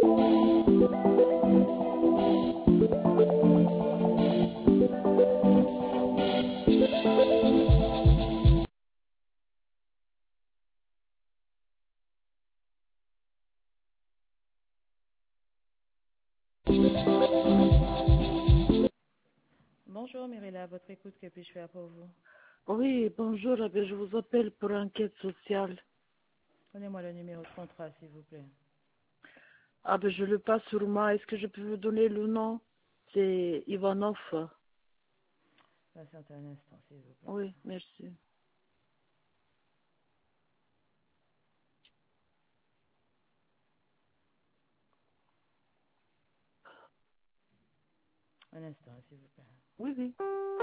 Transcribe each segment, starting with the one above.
Bonjour Mirella, à votre écoute, que puis-je faire pour vous? Oui, bonjour, je vous appelle pour enquête sociale. Donnez-moi le numéro de contrat, s'il vous plaît. Je le passe sur moi. Est-ce que je peux vous donner le nom? C'est Ivanov. Patientez un instant, s'il vous plaît. Oui, merci. Un instant, s'il vous plaît. Oui, oui.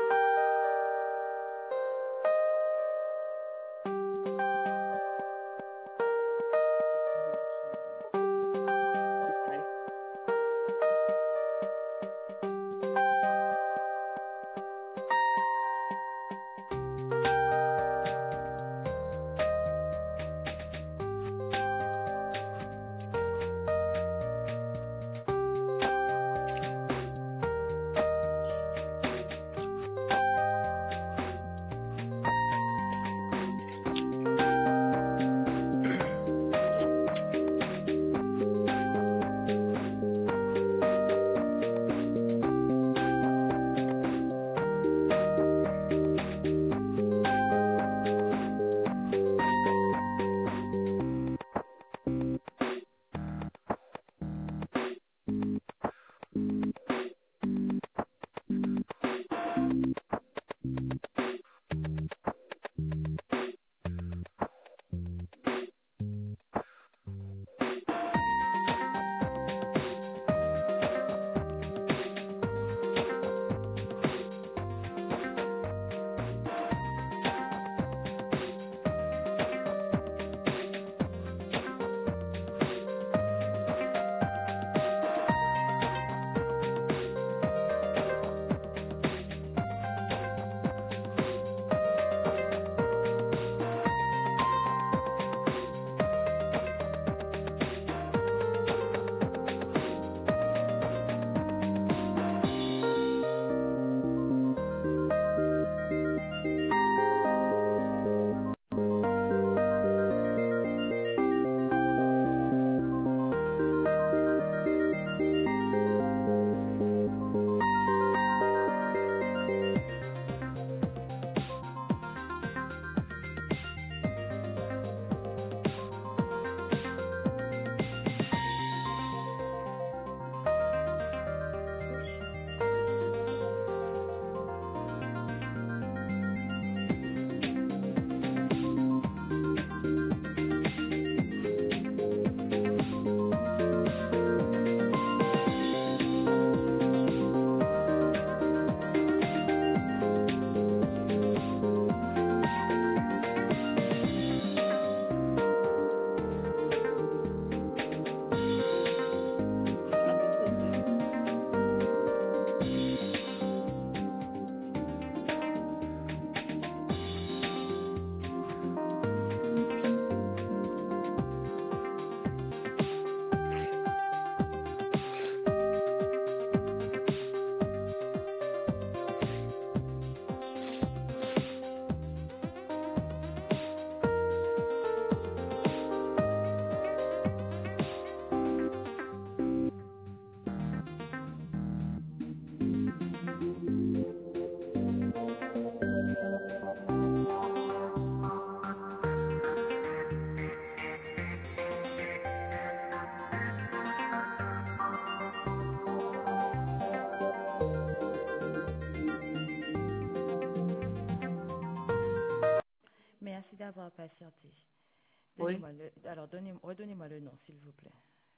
Merci d'avoir patienté. Oui. Redonnez-moi le nom, s'il vous plaît.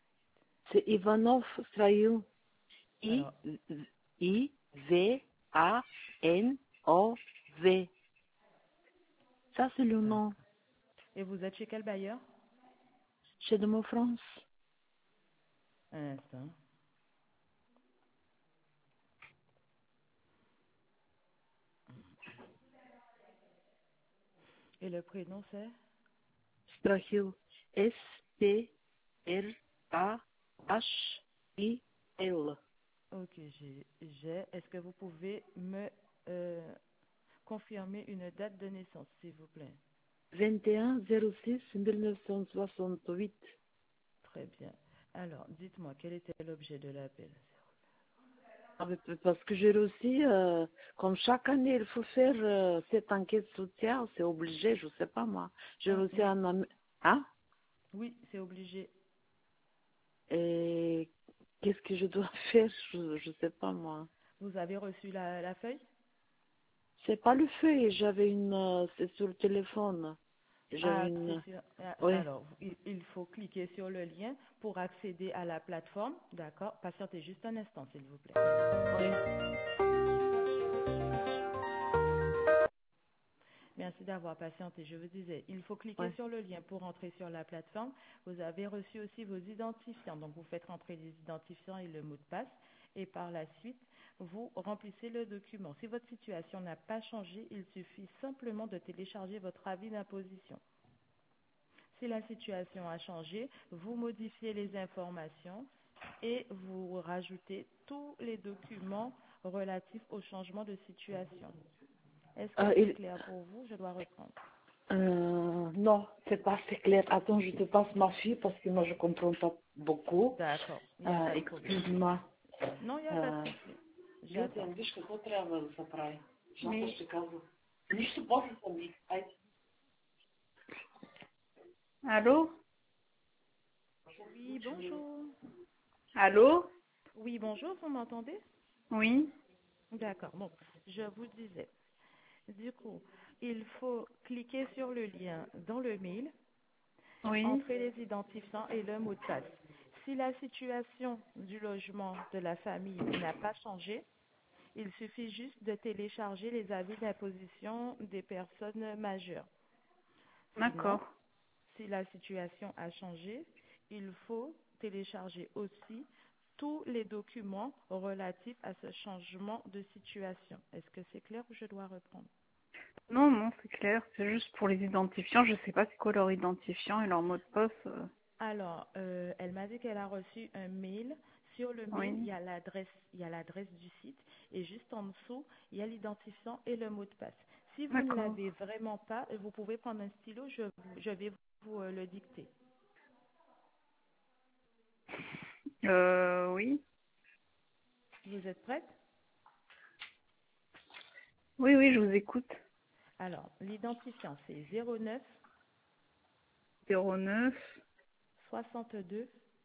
C'est Ivanov Straïl. Alors, I-V-A-N-O-V. Ça, c'est le nom. et vous êtes chez quel bailleur? Chez de mon France. Un instant. Et le prénom, c'est? Straïl. S-T-R-A-I-L. H-I-L. Ok, j'ai. Est-ce que vous pouvez me euh, confirmer une date de naissance, s'il vous plaît? 21-06-1968. Très bien. Alors, dites-moi, quel était l'objet de l'appel? Parce que j'ai reçu, comme chaque année, il faut faire cette enquête sociale, c'est obligé, je sais pas moi. J'ai reçu Oui, Hein? oui, c'est obligé. Et qu'est-ce que je dois faire? Je sais pas moi. Vous avez reçu la feuille? C'est pas le feuille, j'avais c'est sur le téléphone. J'avais Ah, c'est une, sûr. oui, Alors, il faut cliquer sur le lien pour accéder à la plateforme. D'accord? Patientez juste un instant, s'il vous plaît. oui, Merci d'avoir patienté. Je vous disais, il faut oui. cliquer sur le lien pour entrer sur la plateforme. Vous avez reçu aussi vos identifiants. Donc, vous faites rentrer les identifiants et le mot de passe. Et par la suite, vous remplissez le document. Si votre situation n'a pas changé, il suffit simplement de télécharger votre avis d'imposition. Si la situation a changé, vous modifiez les informations et vous rajoutez tous les documents relatifs au changement de situation. Est-ce que Euh, c'est il- clair pour vous? Je dois reprendre. non, c'est pas assez clair. Attends, je te passe ma fille parce que moi je comprends pas beaucoup. D'accord, il n'y a pas de problème. Excuse-moi. Non, il n'y a pas de Euh, souci. Люди, J'attends. виж какво трябва да се прави. Жната Oui. ще казва. Нищо после съм ви. Айде. Allô? Oui, bonjour. Allô? Oui, bonjour, vous m'entendez? Oui. D'accord, bon, je vous disais. Du coup, il faut cliquer sur le lien dans le mail, Oui. entrer les identifiants et le mot de passe. Si la situation du logement de la famille n'a pas changé, il suffit juste de télécharger les avis d'imposition des personnes majeures. Sinon, D'accord. si la situation a changé, il faut télécharger aussi tous les documents relatifs à ce changement de situation. Est-ce que c'est clair ou je dois reprendre? Non, non, c'est clair. C'est juste pour les identifiants. Je sais pas c'est quoi leur identifiant et leur mot de passe. Alors, elle m'a dit qu'elle a reçu un mail. Sur le mail, Oui. il y a l'adresse du site et juste en dessous, il y a l'identifiant et le mot de passe. Si vous ne D'accord. l'avez vraiment pas, vous pouvez prendre un stylo, je vais vous le dicter. Oui. Vous êtes prête? Oui, oui, je vous écoute. Alors, l'identifiant, c'est 09 09 62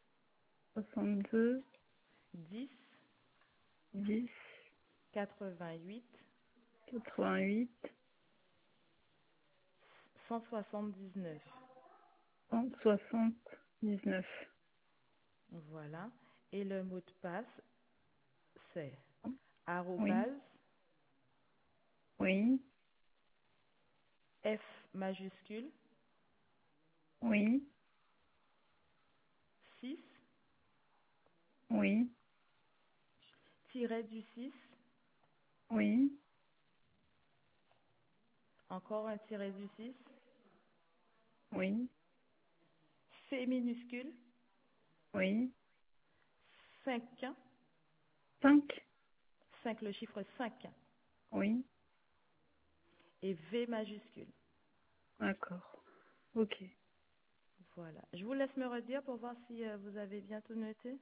62 10 10 88 88 179. 179. Voilà. Et le mot de passe, c'est Oui. arrobase Oui. F majuscule Oui. 6 Oui. tiret du 6, Oui. encore un tiret du 6, Oui. C minuscule, Oui. 5, 5. 5 le chiffre 5 Oui. et V majuscule. D'accord. Ok. Voilà. Je vous laisse me redire pour voir si vous avez bien tout noté.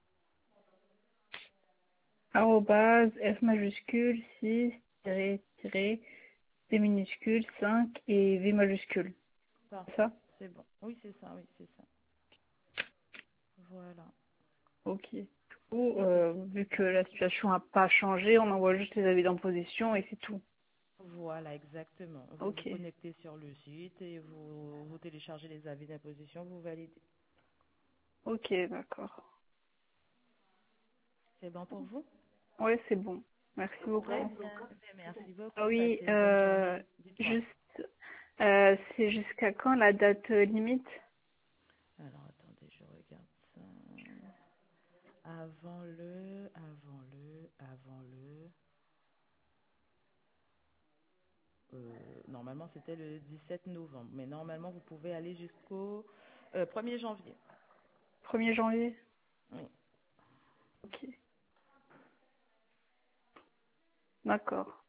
Arrobase, F majuscule, 6, tiré, tiré, C minuscule, 5 et V majuscule. Parfait. Ça? C'est bon. Oui, c'est ça. Oui, c'est ça. Voilà. Ok. Du coup, Très bien. vu que la situation n'a pas changé, on envoie juste les avis d'imposition et c'est tout. Voilà, exactement. Vous vous Ok. connectez sur le site et vous téléchargez les avis d'imposition, vous validez. Ok, d'accord. C'est bon pour vous? Ouais, c'est bon. Merci Très beaucoup. bien. Merci Ah beaucoup. oui, Passez une bonne journée. Dites-moi. juste, c'est jusqu'à quand la date limite? Alors, attendez, je regarde ça. Avant le. Normalement, c'était le 17 novembre, mais normalement, vous pouvez aller jusqu'au 1er janvier. 1er janvier? Oui. Ok. D'accord.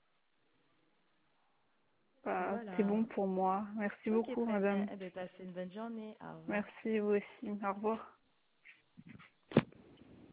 Bah, c'est Voilà. bon pour moi. Merci Ok, beaucoup, très bien. madame. Eh bien, passez une bonne journée. Au revoir. Merci, vous aussi. Au revoir.